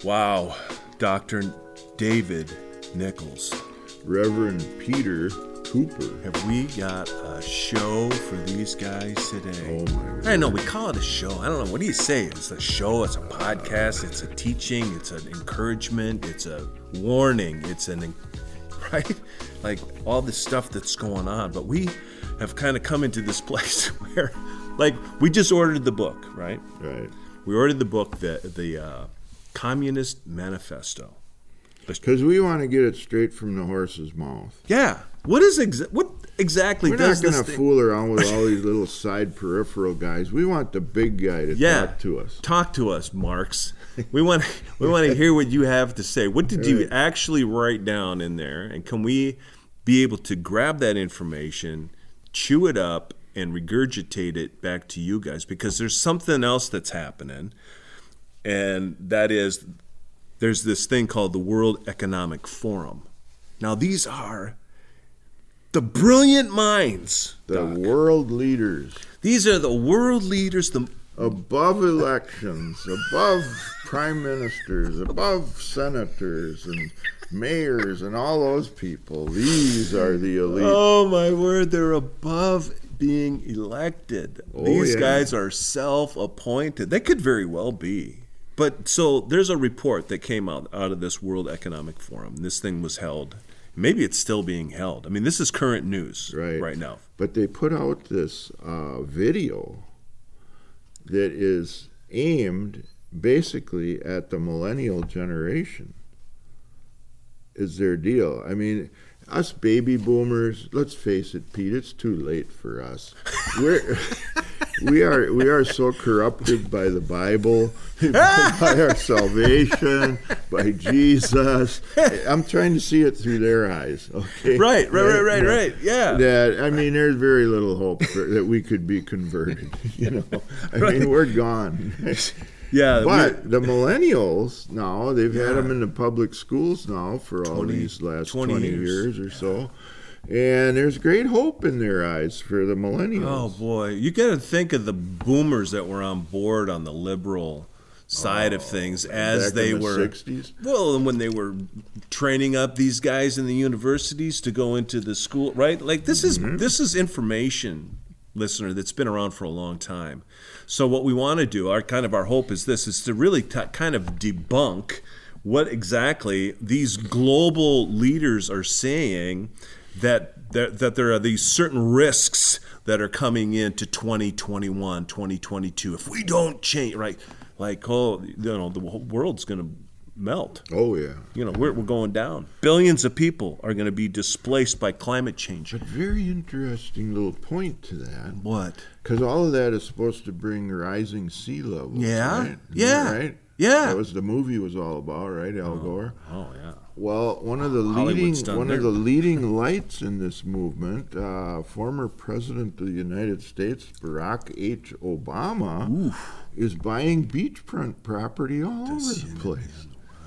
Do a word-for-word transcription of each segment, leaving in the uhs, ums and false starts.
Wow, Doctor David Nichols. Reverend Peter Cooper. Have we got a show for these guys today? Oh, my word. I know, we call it a show. I don't know. What do you say? It's a show, it's a podcast, it's a teaching, it's an encouragement, it's a warning, it's an, right? Like all this stuff that's going on. But we have kind of come into this place where, like, we just ordered the book, right? Right. We ordered the book, the, the uh, Communist Manifesto. Because we want to get it straight from the horse's mouth. Yeah. What is exa- what exactly We're does not this going to thing- fool around with all these little side peripheral guys. We want the big guy to Yeah. talk to us. Talk to us, Marx. We want we want to hear what you have to say. What did you Right. actually write down in there? And can we be able to grab that information, chew it up, and regurgitate it back to you guys? Because there's something else that's happening, and that is there's this thing called the World Economic Forum. Now, these are the brilliant minds. The Doc. world leaders. These are the world leaders, the Above elections, above prime ministers, above senators and mayors and all those people. These are the elite. Oh my word, they're above being elected. Oh, These yeah. guys are self-appointed. They could very well be. But so there's a report that came out out of this World Economic Forum. This thing was held. Maybe it's still being held. I mean, this is current news Right. right now. But they put out this uh, video that is aimed basically at the millennial generation. Is their deal. I mean, us baby boomers, let's face it, Pete, it's too late for us. We're we are we are so corrupted by the Bible, by our salvation, by Jesus. I'm trying to see it through their eyes. Okay. Right, right, right, right, Yeah. right. Yeah. That I mean, there's very little hope for, that we could be converted. You know, I Right. mean, we're gone. Yeah. But the millennials now, they've had Yeah. them in the public schools now for all twenty these last twenty twenty, years. years. or so. And there's great hope in their eyes for the millennials. Oh boy, you got to think of the boomers that were on board on the liberal side of things as Back they in the were sixties? well, and when they were training up these guys in the universities to go into the school, right? Like this is Mm-hmm. this is information, listener, that's been around for a long time. So what we want to do, our kind of our hope is this, is to really t- kind of debunk what exactly these global leaders are saying, that that, that there are these certain risks that are coming into twenty twenty-one, twenty twenty-two. If we don't change, right? Like, oh, you know, the whole world's going to melt. Oh, yeah. You know, we're, we're going down. Billions of people are going to be displaced by climate change. But very interesting little point to that. What? Because all of that is supposed to bring rising sea levels. Yeah. Right? Isn't Yeah. that Right? Yeah. That was the movie was all about, right? Al Gore. Oh, yeah. Well, one of the Hollywood's leading done one their- of the leading lights in this movement, uh, former President of the United States, Barack H. Obama, is buying beachfront property all over the place.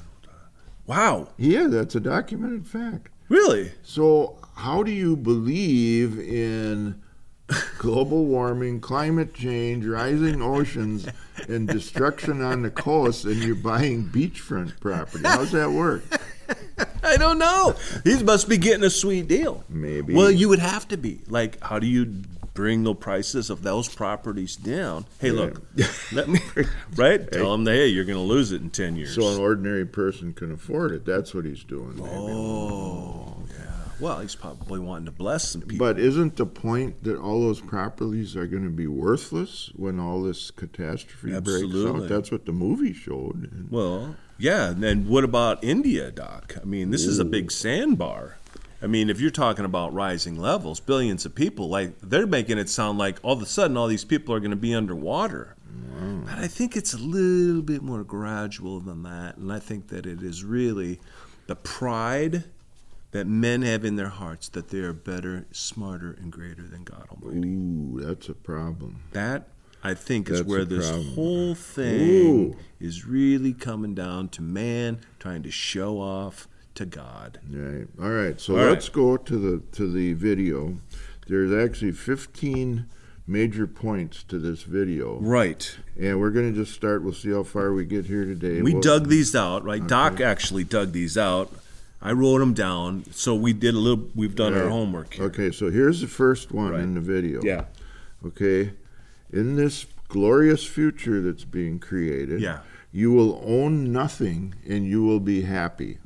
Wow. Yeah, that's a documented fact. Really? So, how do you believe in global warming, climate change, rising oceans, and destruction on the coast, and you're buying beachfront property? How's that work? I don't know. He must be getting a sweet deal. Maybe. Well, you would have to be. Like, how do you bring the prices of those properties down? Hey, look, let me, right? Tell them, hey, you're going to lose it in ten years. So an ordinary person can afford it. That's what he's doing. Maybe. Oh, yeah. Well, he's probably wanting to bless some people. But isn't the point that all those properties are going to be worthless when all this catastrophe breaks Absolutely. out? That's what the movie showed. And Well, yeah. And then what about India, Doc? I mean, this is a big sandbar. I mean, if you're talking about rising levels, billions of people, like they're making it sound like all of a sudden all these people are going to be underwater. But I think it's a little bit more gradual than that. And I think that it is really the pride that men have in their hearts that they are better, smarter, and greater than God Almighty. Ooh, that's a problem. That, I think, is That's where a this problem. whole thing Ooh. is really coming down to man trying to show off to God. Right. All right. So All right. let's go to the to the video. There's actually fifteen major points to this video. Right. And we're going to just start. We'll see how far we get here today. We we'll, dug these out, right? Okay. Doc actually dug these out. I wrote them down. So we did a little, we've done right. our homework here. Okay, so here's the first one Right. in the video. Yeah. Okay. In this glorious future that's being created, Yeah. you will own nothing and you will be happy.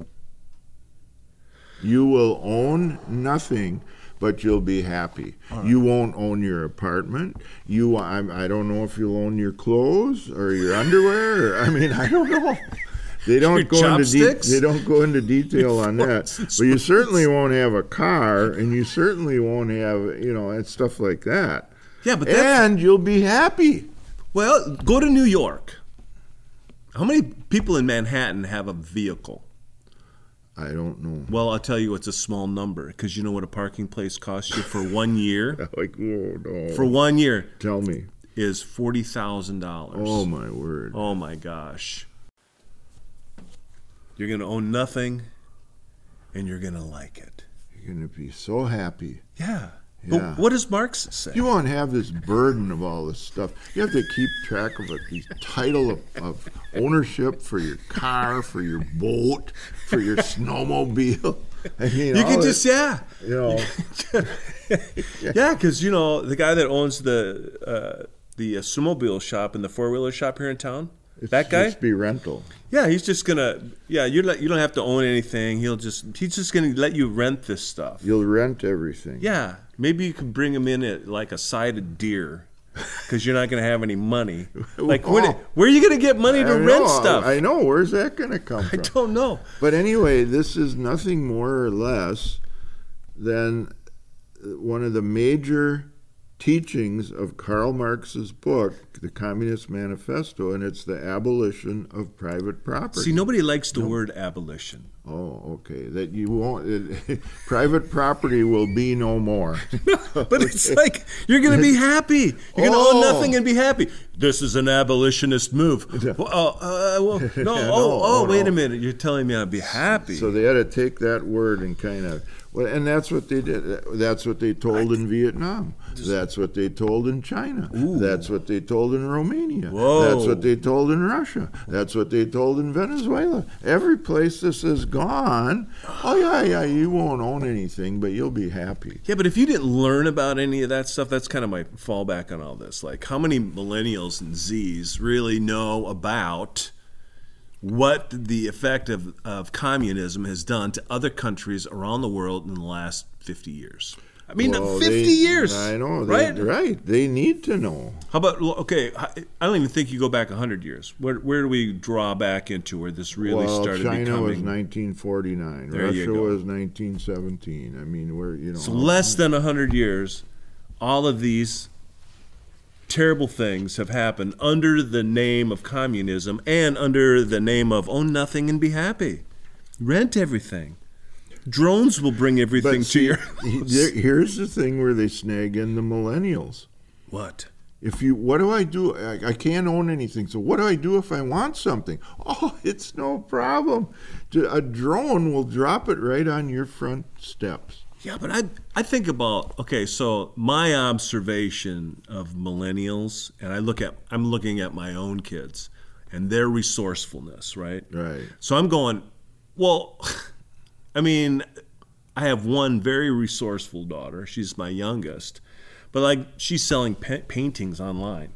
You will own nothing, but you'll be happy. Right. You won't own your apartment. You, I, I don't know if you'll own your clothes or your underwear. Or, I mean, I don't know. They don't your go into de- chopsticks? they don't go into detail on that. But you certainly won't have a car, and you certainly won't have, you know, and stuff like that. Yeah, but that's, and you'll be happy. well, go to New York. How many people in Manhattan have a vehicle? I don't know. Well, I'll tell you, it's a small number because you know what a parking place costs you for one year? Like, oh, no. For one year Tell me. is forty thousand dollars. Oh, my word. Oh, my gosh. You're going to own nothing, and you're going to like it. You're going to be so happy. Yeah. Yeah. But what does Marx say? You won't have this burden of all this stuff. You have to keep track of it, the title of, of ownership for your car, for your boat, for your snowmobile. I mean, You all can that, just, yeah. you know, Yeah, because, you know, the guy that owns the uh, the uh, snowmobile shop and the four-wheeler shop here in town, it's that guy? just be rental. Yeah, he's just going to, yeah, you're not, you don't have to own anything. He'll just, he's just going to let you rent this stuff. You'll rent everything. Yeah, maybe you can bring him in at like a side of deer because you're not going to have any money. Like, Oh. where, where are you going to get money to I rent know, stuff? I know. Where's that going to come I from? don't know. But anyway, this is nothing more or less than one of the major teachings of Karl Marx's book, The Communist Manifesto, and it's the abolition of private property. See, nobody likes the word abolition. Oh, okay. That you won't. It, private property will be no more. But it's like you're going to be happy. You're going to Oh. own nothing and be happy. This is an abolitionist move. Well, oh, uh, well, no, Yeah, oh, no, oh, oh, wait no. a minute. You're telling me I'd be happy. So they had to take that word and kind of. Well, and that's what they did. That's what they told in Vietnam. That's what they told in China. Ooh. That's what they told in Romania. Whoa. That's what they told in Russia. That's what they told in Venezuela. Every place this has gone, oh yeah, yeah, you won't own anything, but you'll be happy. Yeah, but if you didn't learn about any of that stuff, that's kind of my fallback on all this. Like, how many millennials and Zs really know about what the effect of, of communism has done to other countries around the world in the last fifty years? I mean, Well, fifty they- years. I know, right? they, right? They need to know. How about, okay, I I don't even think you go back one hundred years. Where, where do we draw back into where this really well, started China becoming? was nineteen forty-nine. There you Russia go. was nineteen seventeen. I mean, we're you know. So less than one hundred years, all of these terrible things have happened under the name of communism and under the name of own nothing and be happy. Rent everything. Drones will bring everything But to see, your he- house. there- here's the thing where they snag in the millennials. What? If you, what do I do? I, I can't own anything. So what do I do if I want something? Oh, it's no problem. A drone will drop it right on your front steps. Yeah, but I I think about, okay, so my observation of millennials, and I look at I'm looking at my own kids and their resourcefulness, right? Right. So I'm going, well, I mean, I have one very resourceful daughter. She's my youngest. But like she's selling pa- paintings online.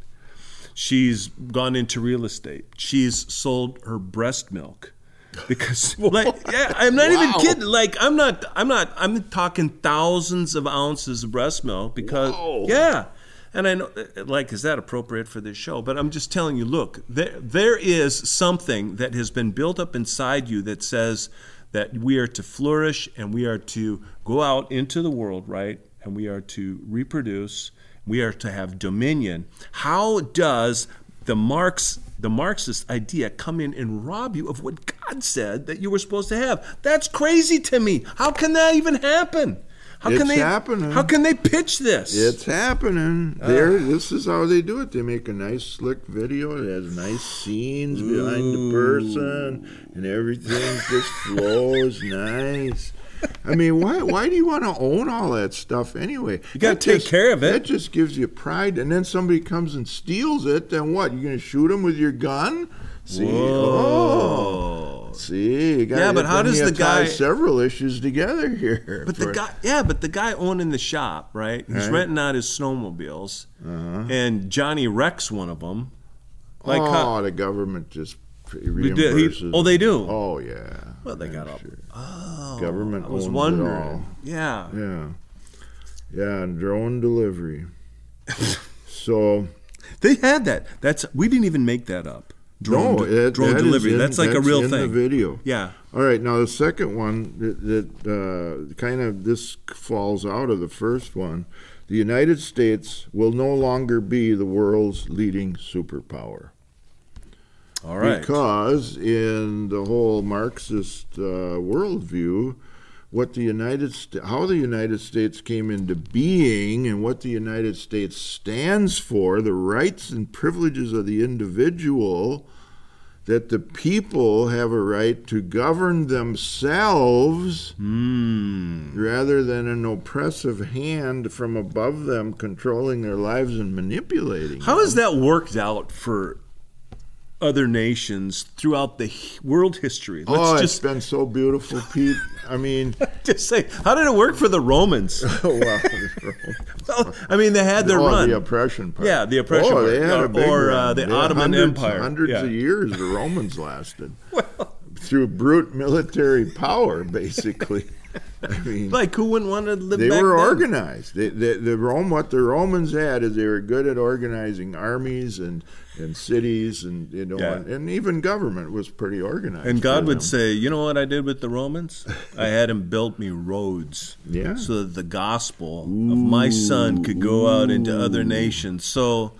She's gone into real estate. She's sold her breast milk. Because like yeah, I'm not Wow. even kidding. Like I'm not I'm not I'm talking thousands of ounces of breast milk because Whoa. yeah. And I know like is that appropriate for this show? But I'm just telling you, look, there there is something that has been built up inside you that says that we are to flourish and we are to go out into the world, right? And we are to reproduce, we are to have dominion. How does the Marx the Marxist idea come in and rob you of what God said that you were supposed to have? That's crazy to me. How can that even happen? How It's can they happening. How can they pitch this? It's happening. There, this is how they do it. They make a nice, slick video. It has nice scenes behind the person, and everything just flows nice. I mean, why why do you want to own all that stuff anyway? You got to take care of it. That just gives you pride. And then somebody comes and steals it, then what? You're going to shoot them with your gun? See? Whoa. Oh. See? You gotta, yeah, but how does the guy... several issues together here. But for... the guy, yeah, but the guy owning the shop, right? He's right. renting out his snowmobiles, uh-huh. and Johnny wrecks one of them. Like oh, how... the government just reimburses. He, oh, they do? Oh, yeah. Well, they got sure. up. Oh, government I was owns wondering. It all. Yeah. Yeah. Yeah, and drone delivery. So... They had that. That's We didn't even make that up. Drone, no, it, drone that delivery. In, that's like that's a real in thing. The video. Yeah. All right. Now the second one that, that uh, kind of this falls out of the first one. The United States will no longer be the world's leading superpower. All right. Because in the whole Marxist uh, worldview, what the United St- how the United States came into being and what the United States stands for, the rights and privileges of the individual, that the people have a right to govern themselves mm. rather than an oppressive hand from above them controlling their lives and manipulating How them. has that worked out for other nations throughout the world history? Let's oh, just, it's been so beautiful, Pete. I mean, just say, how did it work for the Romans? Oh, well, well, I mean, they had their oh, run. The oppression part. Yeah, the oppression oh, part. They had or a big or run. Uh, the they Ottoman hundreds, Empire. Hundreds yeah. of years the Romans lasted. Well, through brute military power, basically. I mean, like who wouldn't want to live they back were then? organized. They, they, the Rome, what the Romans had is they were good at organizing armies and, and cities, and you know, yeah. and, and even government was pretty organized. And God would them. say, "You know what I did with the Romans? I had them build me roads, yeah. so that the gospel Ooh. of my Son could go out into other nations." So,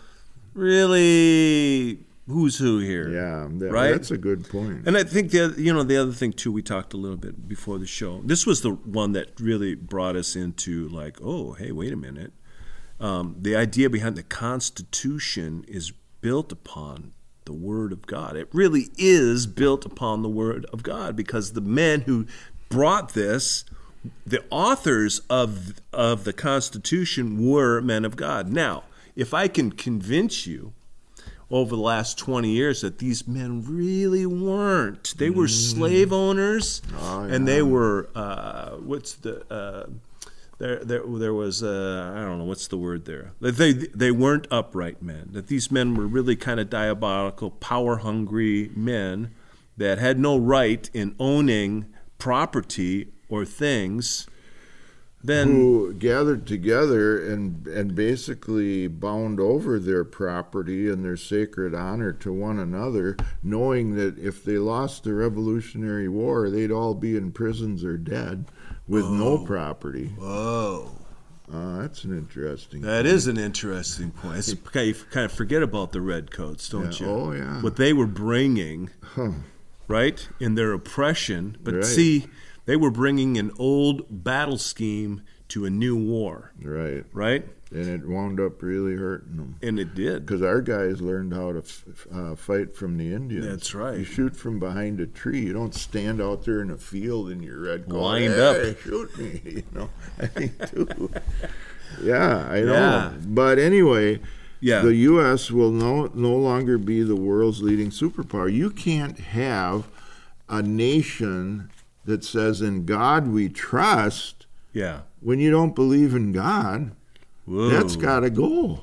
really. Who's who here? Yeah, that, right? That's a good point. And I think the you know the other thing too, we talked a little bit before the show. This was the one that really brought us into like, oh, hey, wait a minute. Um, the idea behind the Constitution is built upon the Word of God. It really is built upon the Word of God because the men who brought this, the authors of of the Constitution, were men of God. Now, if I can convince you over the last twenty years that these men really weren't. They were mm. slave owners, oh, yeah. and they were, uh, what's the, uh, there, there there was, uh, I don't know, what's the word there? That they, they weren't upright men, that these men were really kind of diabolical, power-hungry men that had no right in owning property or things. Then, who gathered together and and basically bound over their property and their sacred honor to one another, knowing that if they lost the Revolutionary War, they'd all be in prisons or dead with whoa. no property. Whoa. Uh, that's an interesting That point. is an interesting point. It's, you kind of forget about the redcoats, don't yeah. you? Oh, yeah. What they were bringing, huh. right, in their oppression. But right. see, they were bringing an old battle scheme to a new war. Right. Right? And it wound up really hurting them. And it did. Because our guys learned how to f- uh, fight from the Indians. That's right. You shoot from behind a tree. You don't stand out there in a field in your red coat. Lined hey, up. Shoot me. You know, I think too. Yeah, I know. Yeah. But anyway, yeah. the U S will no, no longer be the world's leading superpower. You can't have a nation that says, in God we trust, yeah. when you don't believe in God. Whoa. That's got to go.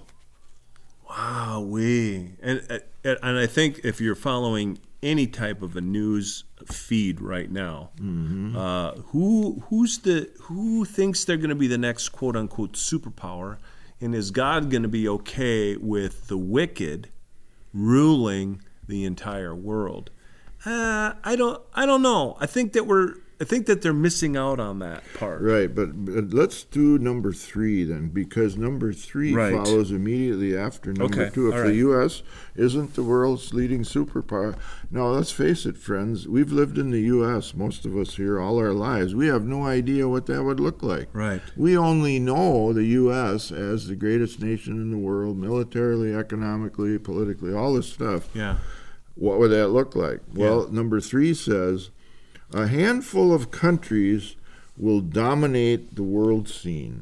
Wow, we and and I think if you're following any type of a news feed right now, mm-hmm. uh, who who's the who thinks they're going to be the next quote unquote superpower, and is God going to be okay with the wicked ruling the entire world? Uh, I don't I don't know. I think that we're I think that they're missing out on that part. Right, but, but let's do number three then, because number three right. follows immediately after number okay. two. If All the right. U S isn't the world's leading superpower, now let's face it, friends, we've lived in the U S, most of us here, all our lives. We have no idea what that would look like. Right. We only know the U S as the greatest nation in the world, militarily, economically, politically, all this stuff. Yeah. What would that look like? Well, yeah. number three says, a handful of countries will dominate the world scene.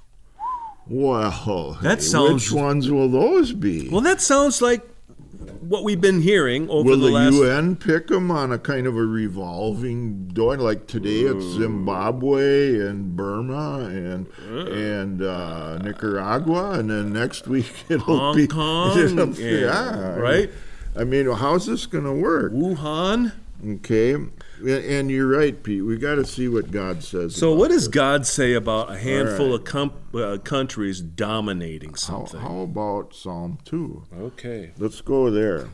Well, That hey, sounds- which ones will those be? Well, that sounds like what we've been hearing over Will the, the last. U N pick them on a kind of a revolving door? Like today, it's Zimbabwe and Burma and and uh, Nicaragua, and then next week it'll Hong be Kong, it'll and- be- yeah, right? I mean, how's this going to work? Wuhan. Okay, and you're right, Pete. We got to see what God says. So, about what does this. God say about a handful right. of com- uh, countries dominating How, something? how about Psalm two? Okay. Let's go there.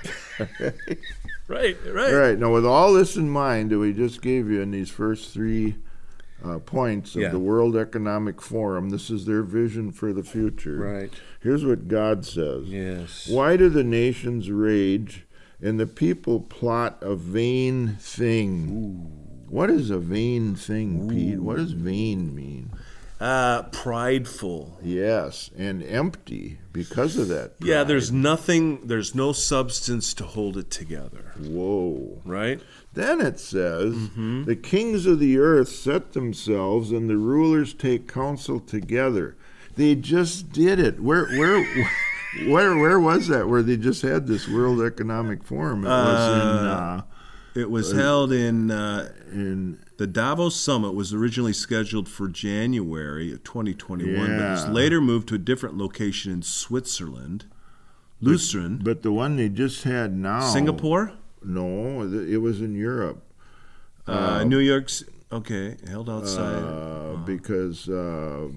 Right, right. All right. Now, with all this in mind that we just gave you in these first three uh, points of Yeah. the World Economic Forum, this is their vision for the future. Right. Here's what God says. Yes. Why do the nations rage and the people plot a vain thing? What is a vain thing, Pete? What does vain mean? Uh, prideful. Yes, and empty because of that. Yeah, pride. there's nothing, there's no substance to hold it together, Whoa. right? Then it says, Mm-hmm. the kings of the earth set themselves and the rulers take counsel together. They just did it. Where where where where was that? Where they just had this World Economic Forum? It was in uh, It was held in uh, in the Davos Summit was originally scheduled for January of twenty twenty-one, but was Yeah. later moved to a different location in Switzerland, Lucerne, but the one they just had now. Singapore, No, th- it was in Europe. uh, New York. C- Okay, held outside. Uh, because uh,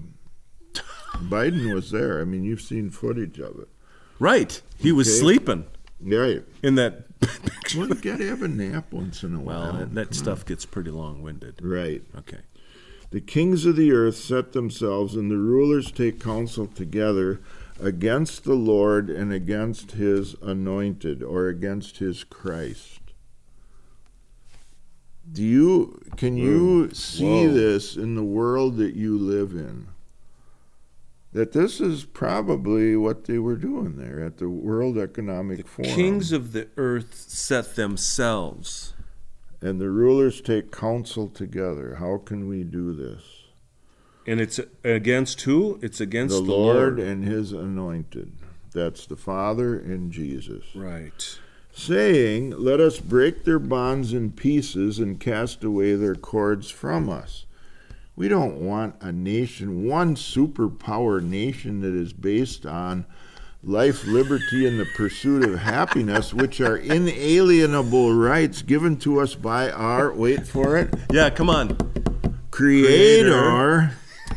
Biden was there. I mean, you've seen footage of it. right, he was okay. sleeping Right. in that picture. Well, you got to have a nap once in a Well, while. that, that stuff gets pretty long-winded. Right. Okay. The kings of the earth set themselves, and the rulers take counsel together against the Lord and against his anointed, or against his Christ. Do you can you see Whoa. this in the world that you live in? That this is probably what they were doing there at the World Economic Forum. Kings of the earth set themselves. And the rulers take counsel together. How can we do this? And it's against who? It's against The the, Lord and his anointed. That's the Father and Jesus. Right. Saying, let us break their bonds in pieces and cast away their cords from us. We don't want a nation, one superpower nation that is based on life, liberty, and the pursuit of happiness, which are inalienable rights given to us by our, wait for it, Yeah, come on. Creator.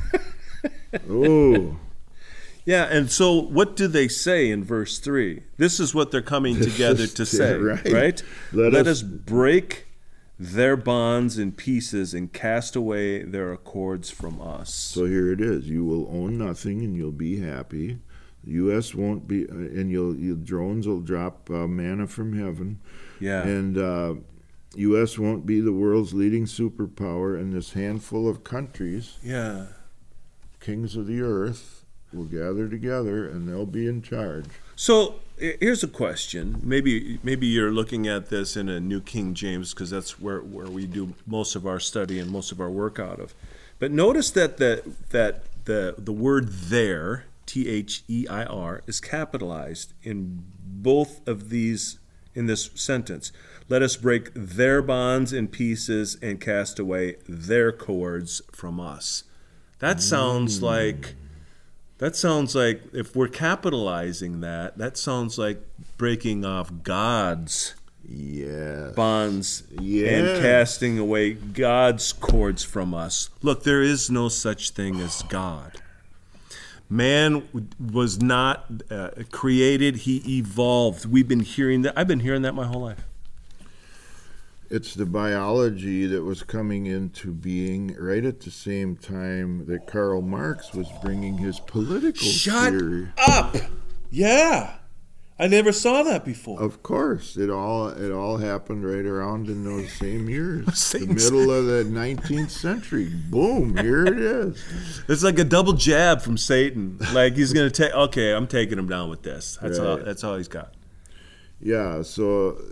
Oh. Yeah, and so what do they say in verse three? This is what they're coming This together is- to say, right. right? Let Let, us- us, break their bonds in pieces and cast away their accords from us. So here it is. You will own nothing and you'll be happy. The U S won't be, uh, and you'll, you drones will drop uh, manna from heaven. Yeah. And uh, U S won't be the world's leading superpower, and this handful of countries, yeah. kings of the earth, will gather together and they'll be in charge. So i- here's a question. Maybe maybe you're looking at this in a New King James because that's where, where we do most of our study and most of our work out of. But notice that the that the the word there, T H E I R, is capitalized in both of these in this sentence. Let us break their bonds in pieces and cast away their cords from us. That sounds like That sounds like, if we're capitalizing that, that sounds like breaking off God's Yes. bonds Yes. and casting away God's cords from us. Look, there is no such thing as God. Man was not uh, created, he evolved. We've been hearing that. I've been hearing that my whole life. It's the biology that was coming into being right at the same time that Karl Marx was bringing his political Shut theory. up! Yeah. I never saw that before. Of course, it all it all happened right around in those same years, the Same middle of the nineteenth century. Boom! Here it is. It's like a double jab from Satan. Like he's going to take, okay, I'm taking him down with this. That's all Right. That's all he's got. Yeah. So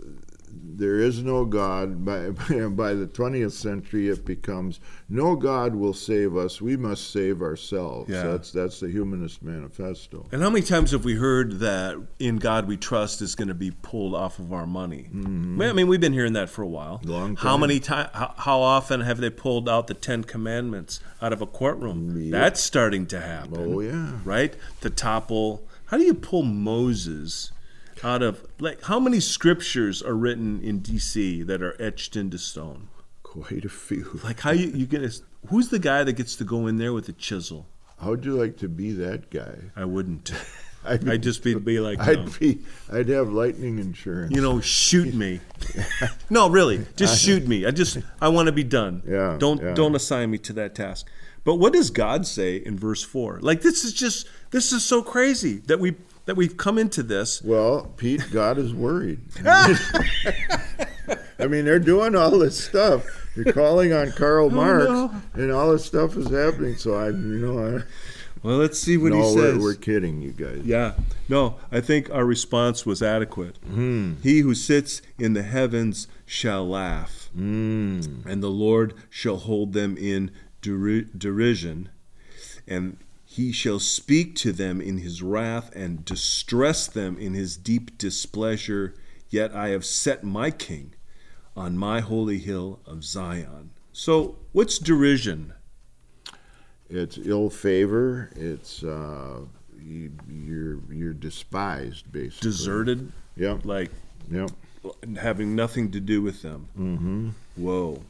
there is no God. By, by the twentieth century, it becomes, no God will save us. We must save ourselves. Yeah. That's that's the Humanist Manifesto. And how many times have we heard that in God we trust is going to be pulled off of our money? Mm-hmm. I mean, we've been hearing that for a while. Long How time. many times? How, how often have they pulled out the Ten Commandments out of a courtroom? Yep. That's starting to happen. Oh, yeah. Right? To topple. How do you pull Moses out of, like, how many scriptures are written in D C that are etched into stone? Quite a few. Like, how you, you get a, who's the guy that gets to go in there with a chisel? How'd you like to be that guy? I wouldn't. I'd, I'd just be, be like, no. I'd be, I'd have lightning insurance. You know, shoot me. No, really, just shoot me. I just, I want to be done. Yeah, Don't, yeah. don't assign me to that task. But what does God say in verse four? Like, this is just, this is so crazy that we, that we've come into this. Well, Pete, God is worried. I mean, they're doing all this stuff. You're calling on Karl Marx, no. and all this stuff is happening. So I, you know, I, Well, let's see what no, he says. we're, we're kidding, you guys. Yeah. No, I think our response was adequate. Mm. He who sits in the heavens shall laugh, Mm. and the Lord shall hold them in deri- derision, and he shall speak to them in his wrath and distress them in his deep displeasure. Yet I have set my king on my holy hill of Zion. So what's derision? It's ill favor. It's uh, you, you're you're despised, basically. Deserted? Yep. Like Yep. having nothing to do with them. Mm-hmm. Whoa.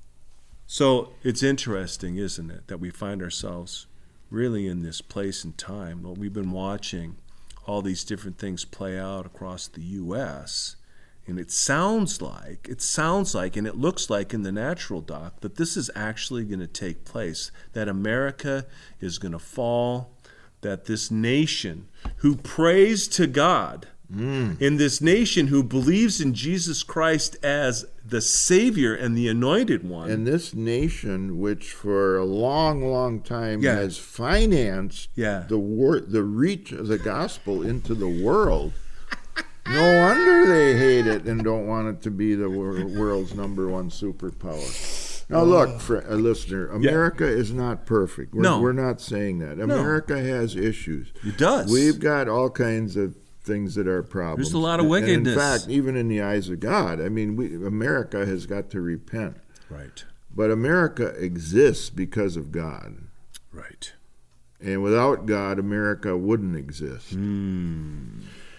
So it's interesting, isn't it, that we find ourselves really in this place and time. Well, we've been watching all these different things play out across the U S, and it sounds like, it sounds like, and it looks like in the natural, Doc, that this is actually going to take place, that America is going to fall, that this nation who prays to God, Mm. in this nation who believes in Jesus Christ as the Savior and the Anointed One. And this nation, which for a long, long time Yeah. has financed Yeah. the wor- the reach of the gospel into the world, no wonder they hate it and don't want it to be the wor- world's number one superpower. Now, look, for a listener, America is not perfect. We're, No. we're not saying that. America has issues. It does. We've got all kinds of things that are problems. There's a lot of And- and wickedness. in fact, even in the eyes of God, I mean, we, America has got to repent. Right. But America exists because of God. Right. And without God, America wouldn't exist. Mm.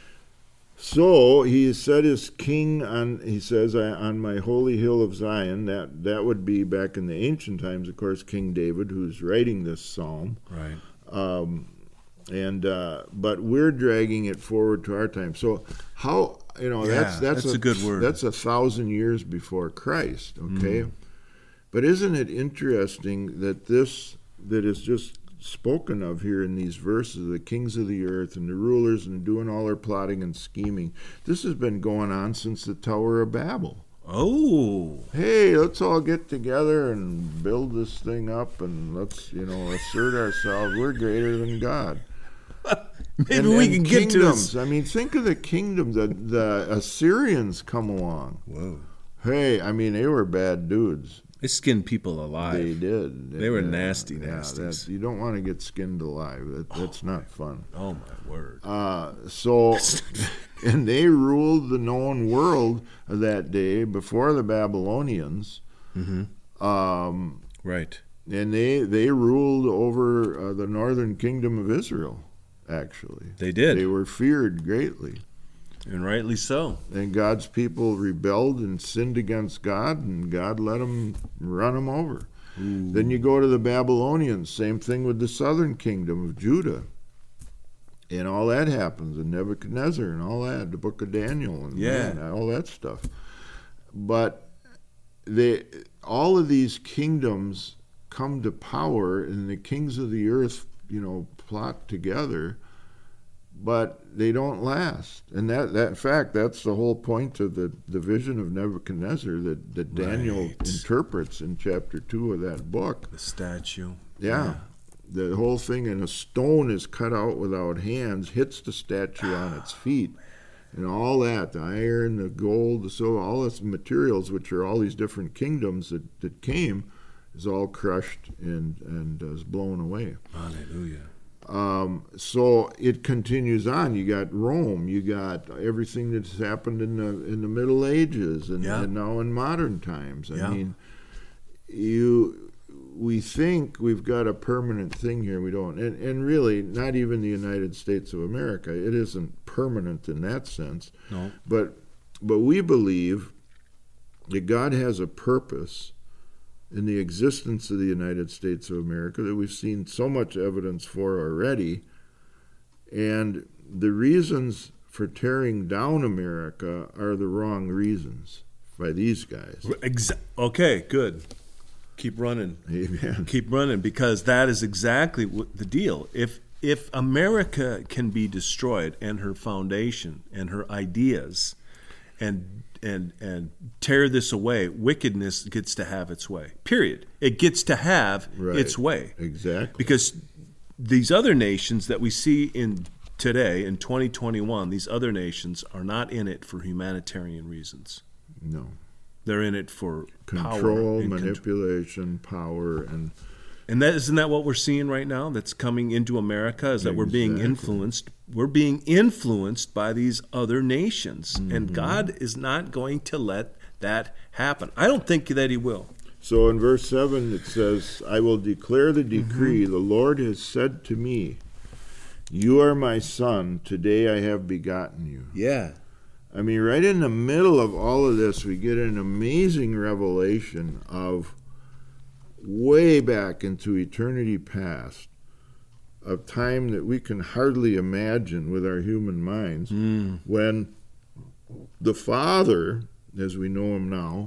So he set his king on, he says, on my holy hill of Zion. That, that would be back in the ancient times, of course, King David, who's writing this psalm. Right. Um, and uh, but we're dragging it forward to our time. So how, you know, Yeah, that's that's, that's a good word. That's a thousand years before Christ. Okay, Mm. but isn't it interesting that this that is just spoken of here in these verses, the kings of the earth and the rulers and doing all their plotting and scheming, this has been going on since the Tower of Babel. Oh. Hey, let's all get together and build this thing up, and let's, you know, assert ourselves. We're greater than God. Maybe And- we and can get to kingdoms. this. I mean, think of the kingdoms. The, the Assyrians come along. Whoa. Hey, I mean, they were bad dudes. They skinned people alive. They did. They were did. nasty Yeah, nasties. that, you don't want to get skinned alive. That, that's not fun. Oh, my word. Uh, so, and they ruled the known world of that day before the Babylonians. Mm-hmm. Um, Right. and they they ruled over uh, the northern kingdom of Israel. Actually, They did. They were feared greatly. And rightly so. And God's people rebelled and sinned against God, and God let them run them over. Ooh. Then you go to the Babylonians, same thing with the southern kingdom of Judah. And all that happens, and Nebuchadnezzar and all that, the book of Daniel and Yeah. man, all that stuff. But they, all of these kingdoms come to power, and the kings of the earth, you know, plot together, but they don't last. And that, that in fact, that's the whole point of the, the vision of Nebuchadnezzar that, that Daniel Right. interprets in chapter two of that book. The statue. Yeah. The whole thing, and a stone is cut out without hands, hits the statue on its feet, and all that, the iron, the gold, the silver, all this materials, which are all these different kingdoms that, that came, is all crushed and, and uh, is blown away. Hallelujah. Um, so it continues on. You got Rome. You got everything that's happened in the in the Middle Ages and, Yeah. and now in modern times. I Yeah. mean, you we think we've got a permanent thing here. We don't, and and really, not even the United States of America. It isn't permanent in that sense. No. But but we believe that God has a purpose in the existence of the United States of America that we've seen so much evidence for already. And the reasons for tearing down America are the wrong reasons by these guys. Exa- okay, good. Keep running. Amen. Keep running, because that is exactly what the deal. If if America can be destroyed and her foundation and her ideas and and and tear this away, wickedness gets to have its way. Period. It gets to have Right. its way. Exactly. Because these other nations that we see in today in twenty twenty-one, these other nations are not in it for humanitarian reasons. No. They're in it for power Control, and contr- manipulation, power, and And that isn't that what we're seeing right now that's coming into America, is that we're being Exactly. influenced. We're being influenced by these other nations. Mm-hmm. And God is not going to let that happen. I don't think that he will. so in verse seven it says, I will declare the decree, the Lord has said to me, you are my son, today I have begotten you. Yeah. I mean, right in the middle of all of this, we get an amazing revelation of way back into eternity past, of time that we can hardly imagine with our human minds, Mm. when the Father, as we know him now,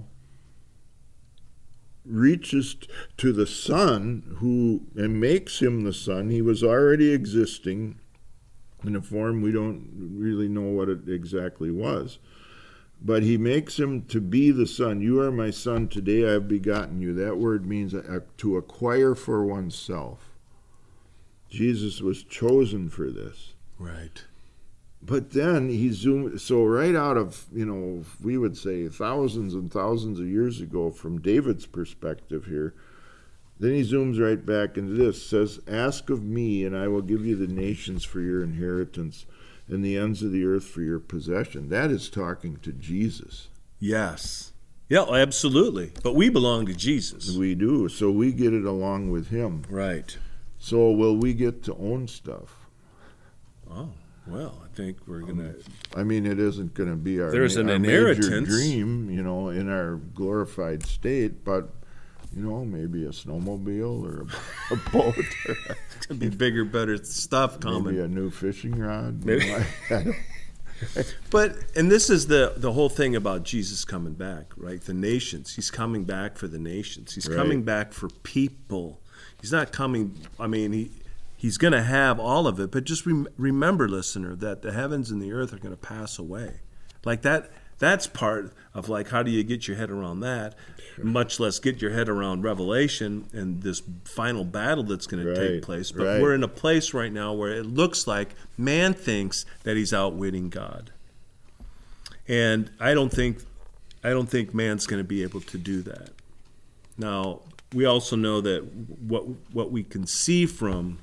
reaches t- to the Son, who and makes him the Son. He was already existing in a form we don't really know what it exactly was. But he makes him to be the Son. You are my Son, today I have begotten you. That word means uh, to acquire for oneself. Jesus was chosen for this. Right. But then he zoomed, so right out of, you know, we would say thousands and thousands of years ago from David's perspective here, then he zooms right back into this, says, ask of me and I will give you the nations for your inheritance and the ends of the earth for your possession. That is talking to Jesus. Yes. Yeah, absolutely. But we belong to Jesus. We do, so we get it along with him. Right. So will we get to own stuff? Oh, well, I think we're going to... I mean, it isn't going to be our, There's an our inheritance. major dream, you know, in our glorified state, but, you know, maybe a snowmobile or a, a boat or It's going to be bigger, better stuff coming. maybe a new fishing rod. Maybe. You know, I- I don't- But, and this is the, the whole thing about Jesus coming back, right? The nations. He's coming back for the nations. He's Right. coming back for people. He's not coming, I mean, he he's going to have all of it. But just rem- remember, listener, that the heavens and the earth are going to pass away. Like that, that's part of like, how do you get your head around that? Much less get your head around Revelation and this final battle that's going to Right, take place. But right. we're in a place right now where it looks like man thinks that he's outwitting God. And I don't think I don't think man's going to be able to do that. Now, we also know that what what we can see from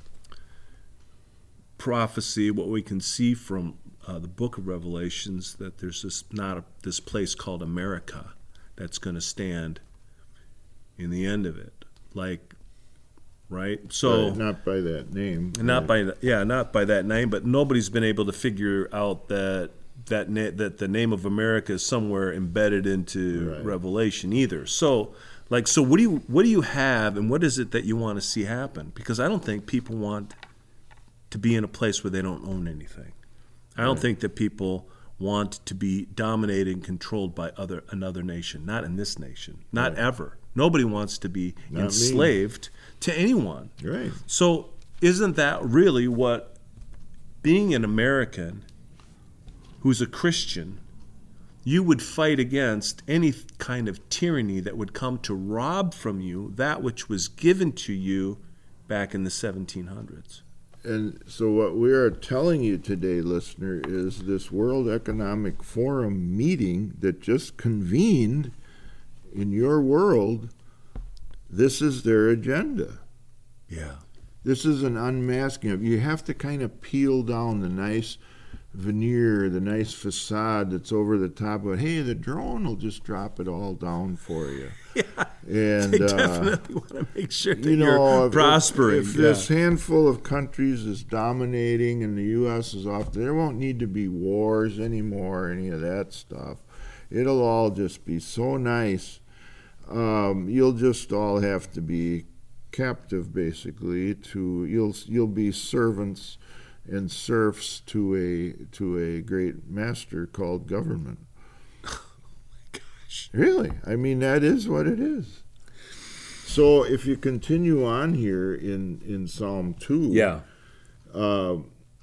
prophecy, what we can see from uh, the book of Revelations, that there's this not a, this place called America that's going to stand in the end of it. Like, right? So Right, not by that name. and not right. by yeah, not by that name, but nobody's been able to figure out that that na- that the name of America is somewhere embedded into Right. Revelation either. So, like, so what do you what do you have, and what is it that you want to see happen? Because I don't think people want to be in a place where they don't own anything. I don't Right. think that people want to be dominated and controlled by other another nation. Not in this nation. Not Right. ever. Nobody wants to be Not me. enslaved to anyone. Right. So isn't that really what being an American who's a Christian, you would fight against any kind of tyranny that would come to rob from you that which was given to you back in the seventeen hundreds? And so what we are telling you today, listener, is this World Economic Forum meeting that just convened in your world, this is their agenda. Yeah. This is an unmasking of, you have to kind of peel down the nice veneer, the nice facade that's over the top of it. Hey, the drone will just drop it all down for you. Yeah. And They uh, definitely want to make sure that you know, you're if, prospering. If, if yeah. this handful of countries is dominating and the U S is off, there won't need to be wars anymore, any of that stuff. It'll all just be so nice. Um, you'll just all have to be captive, basically. To you'll you'll be servants and serfs to a to a great master called government. Oh my gosh. Really, I mean that is what it is. So if you continue on here in in Psalm two, Yeah. uh,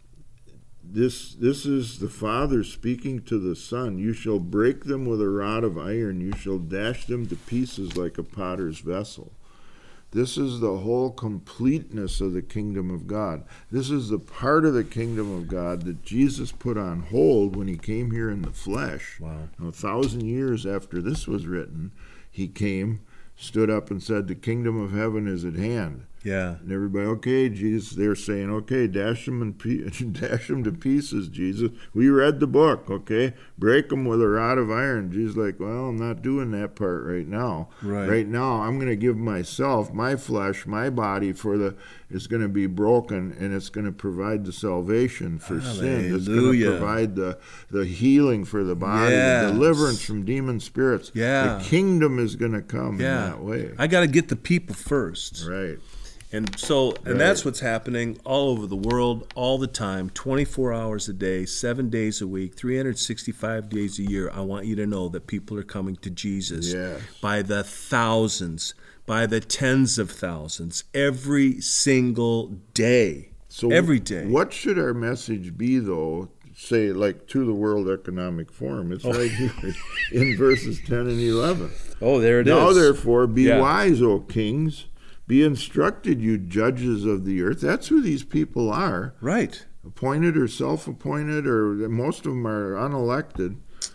this this is the Father speaking to the Son. You shall break them with a rod of iron. You shall dash them to pieces like a potter's vessel. This is the whole completeness of the kingdom of God. This is the part of the kingdom of God that Jesus put on hold when he came here in the flesh. Wow. A thousand years after this was written, he came, stood up and said, the kingdom of heaven is at hand. Yeah. And everybody, okay, Jesus, they're saying, okay, dash them, and pe- dash them to pieces, Jesus. We read the book, okay? Break them with a rod of iron. Jesus like, well, I'm not doing that part right now. Right. Right now, I'm going to give myself, my flesh, my body for the, it's going to be broken, and it's going to provide the salvation for sin. It's going to Hallelujah. provide the, the healing for the body, Yes. the deliverance from demon spirits. Yeah. The kingdom is going to come Yeah. in that way. I got to get the people first. Right. And so, and Right. that's what's happening all over the world, all the time, twenty-four hours a day, seven days a week, three hundred sixty-five days a year. I want you to know that people are coming to Jesus Yes. by the thousands, by the tens of thousands, every single day. So every day. What should our message be, though? Say, like to the World Economic Forum. It's right here in verses ten and eleven. Oh, there it is. Now, therefore, be Yeah. wise, O kings. Be instructed, you judges of the earth. That's who these people are. Right. Appointed or self-appointed, or most of them are unelected.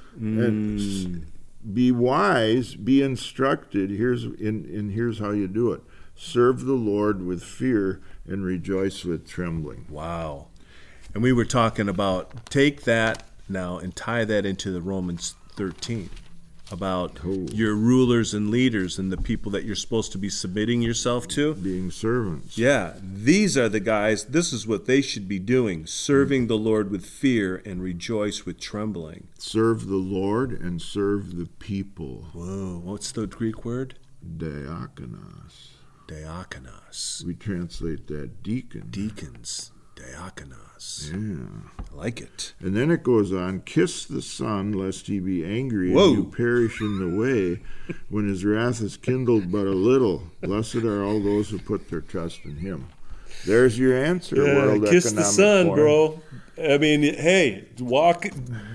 And s- be wise, be instructed. Here's in, and here's how you do it. Serve the Lord with fear and rejoice with trembling. Wow. And we were talking about take that now and tie that into the Romans thirteen about Oh. your rulers and leaders and the people that you're supposed to be submitting yourself to. Being servants. Yeah, these are the guys, this is what they should be doing, serving the Lord with fear and rejoice with trembling. Serve the Lord and serve the people. Whoa, what's the Greek word? Diakonos. Diakonos. We translate that deacon. Deacons. Diakonos. Yeah. I like it. And then it goes on, kiss the Son, lest he be angry Whoa. and you perish in the way, when his wrath is kindled but a little. Blessed are all those who put their trust in him. There's your answer, World kiss Economic the sun, Forum. bro. I mean, hey, walk,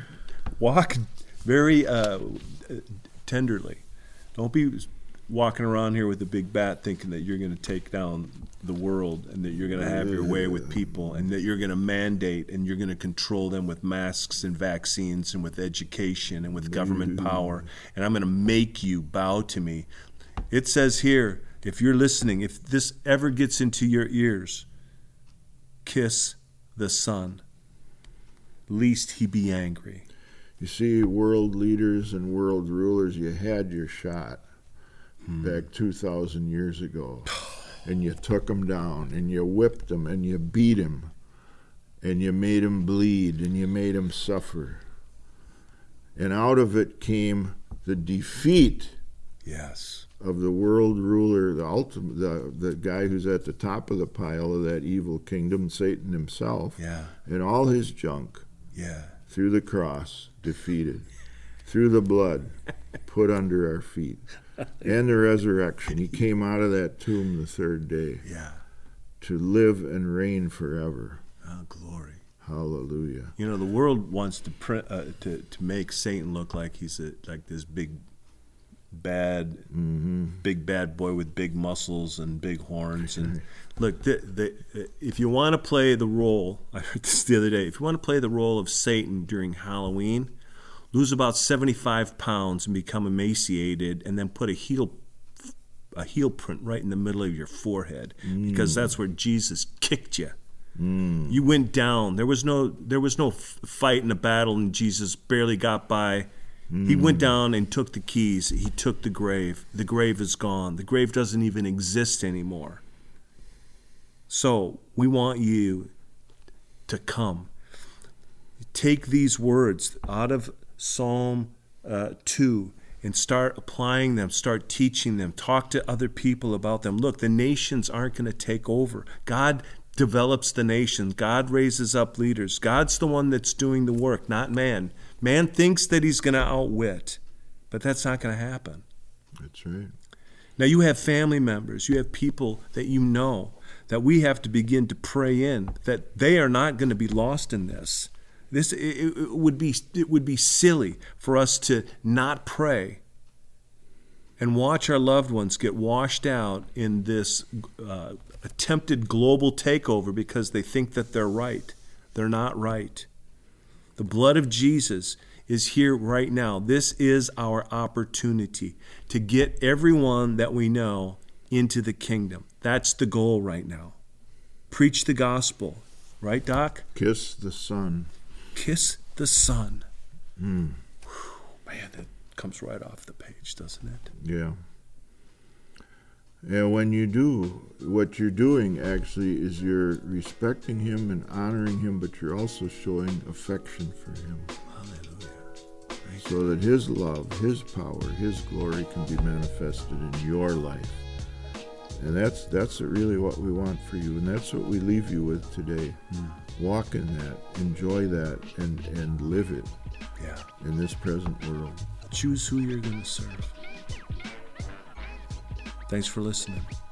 walk very uh, tenderly. Don't be walking around here with a big bat thinking that you're going to take down the world and that you're going to have your way with people and that you're going to mandate and you're going to control them with masks and vaccines and with education and with government power. And I'm going to make you bow to me. It says here, if you're listening, if this ever gets into your ears, kiss the Son, lest he be angry. You see, world leaders and world rulers, you had your shot hmm. back two thousand years ago. And you took them down, and you whipped them, and you beat them, and you made them bleed, and you made them suffer. And out of it came the defeat Yes. of the world ruler, the ultimate, the, the guy who's at the top of the pile of that evil kingdom, Satan himself, Yeah. and all his junk, Yeah. through the cross, defeated, through the blood, put under our feet, and the resurrection. He came out of that tomb the third day Yeah. to live and reign forever. Oh, glory. Hallelujah. You know, the world wants to print, uh, to to make Satan look like he's a, like this big bad, Mm-hmm. big bad boy with big muscles and big horns. And look, the, the, if you want to play the role, I heard this the other day, if you want to play the role of Satan during Halloween, lose about seventy-five pounds and become emaciated, and then put a heel a heel print right in the middle of your forehead, mm. because that's where Jesus kicked you. Mm. You went down. There was no there was no f- fight in a battle, and Jesus barely got by. Mm. He went down and took the keys. He took the grave. The grave is gone. The grave doesn't even exist anymore. So we want you to come. Take these words out of Psalm uh, two and start applying them, start teaching them, talk to other people about them. Look, the nations aren't going to take over. God develops the nations. God raises up leaders. God's the one that's doing the work, not man. Man thinks that he's going to outwit, but that's not going to happen. That's right. Now you have family members, you have people that you know that we have to begin to pray in, that they are not going to be lost in this. This it, it would be it would be silly for us to not pray and watch our loved ones get washed out in this uh, attempted global takeover because they think that they're right. They're not right. The blood of Jesus is here right now. This is our opportunity to get everyone that we know into the kingdom. That's the goal right now. Preach the gospel. Right, Doc? Kiss the Son. Kiss the Son. Mm. Whew, man, that comes right off the page, doesn't it? Yeah. And when you do, what you're doing actually is you're respecting him and honoring him, but you're also showing affection for him. Hallelujah. Thank so you. that his love, his power, his glory can be manifested in your life. And that's that's really what we want for you, and that's what we leave you with today. Mm. Walk in that, enjoy that, and, and live it Yeah. in this present world. Choose who you're going to serve. Thanks for listening.